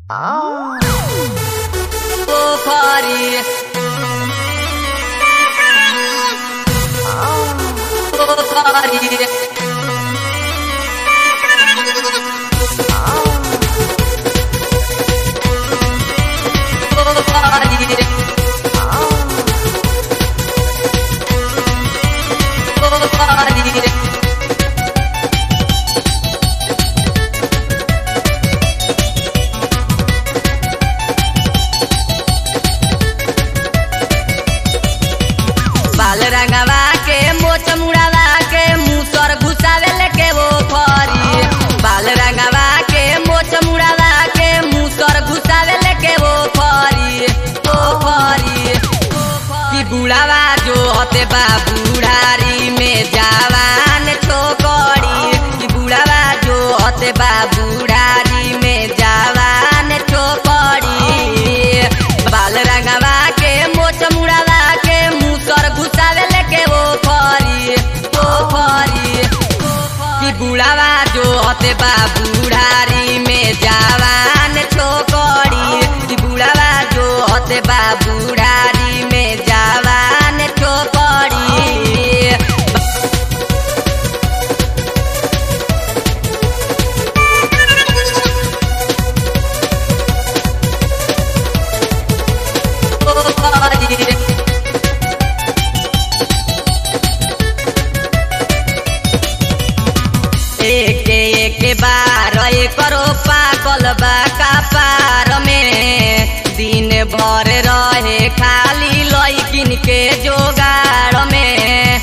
Pokori Pokori बाल रंगवा के मोच मुड़ावा के मुसर घुसावे लेके वो फरी बाल रंगवा के मोच मुड़ावा के मुसर घुसावे लेके वो फरी कि बुढ़ावा जो होते बा बुढ़ारी में जवान छोकरी कि बुढ़ावा जो होते बा बुढ़ारी में जवान छोकरी बाल रंगवा के मोच मुड़ावा के मुसर घुसावे लेके वो फरी कि बुढ़ावा जो होते बा बुढ़ारी में जवान छोकरी कि बुढ़ावा जो होते बा बुढ़ारी में जवान छोकरी एक बार करो पागल बा कपार में दिन भर रहे खाली लइकिन के जोगाड़ में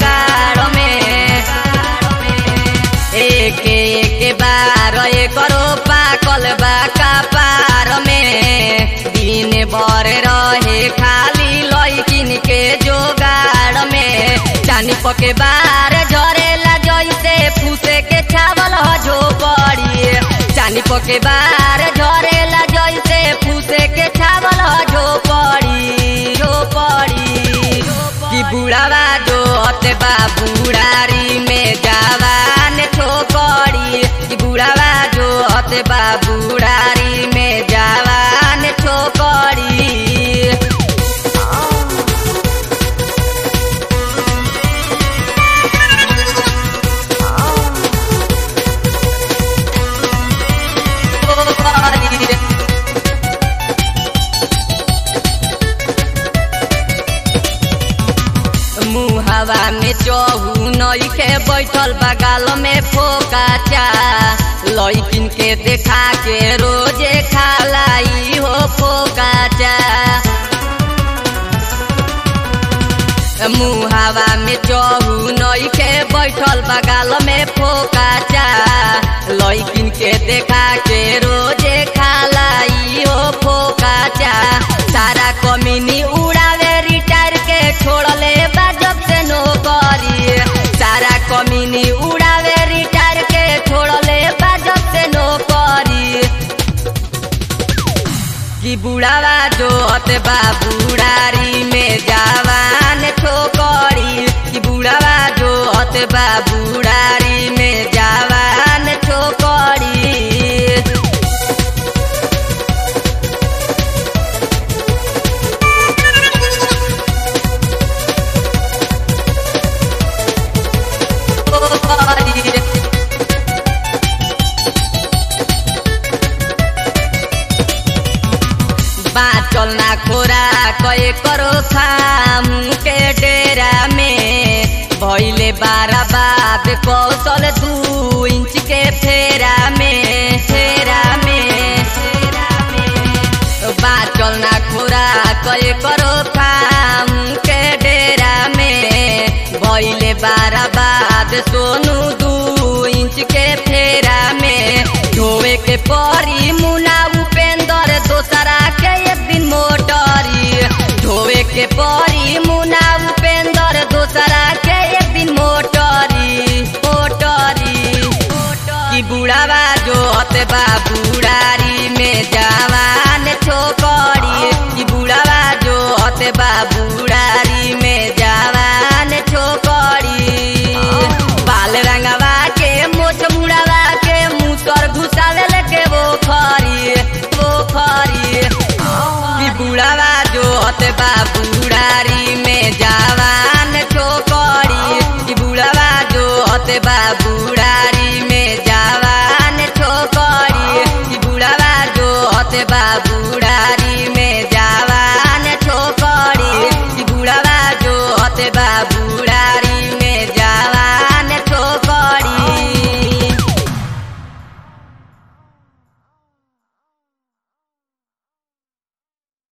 एक बार करो पागल बा कपार में दिन भर रहे खाली लइकिन के जोगाड़ में चानी पके बार झरेला जैसे फूसे के छावल झोपड़ी चानी पके बार झरेला जैसे फूसे के छावल झोपड़ी कि बुढ़ावा जो होते बा बुढ़ारी में जवान छोकरी कि बुढ़ावा जो होते बा बुढ़ारी में जवान छोकरी मुहावा में चहु नई के बैठल बगाल में फोकाचा लइकिन के देखा के रोजे खालाई हो फोकाचा मुहावा में चहु नई के बैठल बगाल में फोकाचा लइकिन के देखा के रोजे खालाई हो फोकाचा सारा कमीनी उड़ावे रिटायर के छोड़ले जब से नौकरी सारा कमीनी उड़ावे रिटायर के छोड़ले जब से नौकरी कि बुढ़ावा जो होते बा बुढ़ारी में जवान छोकरी कि बुढ़ावा जो होते बा बुढ़ारी में जवान छोकरी बाचल ना खोरा कए करो खाम के डेरा में भइले बारा बाप कौशल 2 इंच के फेरा में बाचल ना खोरा कए करो खाम के डेरा में भइले बारा बाप सोनू 2 इंच के फेरा में धोवे के परी मुना उपेंद्र दोसरा के एक दिन मोटरी धोवे के परी मुना उपेंद्र दोसरा के एक दिन मोटरी कि बुढ़ावा जो होते बा बुढ़ारी में जवान छोकरी कि बुढ़ावा जो होते बा बुढ़ारी में जवान छोकरी बाल रंगवा के मोछ मुड़ावा के मुसर घुसावे लेके वो खरी बाबू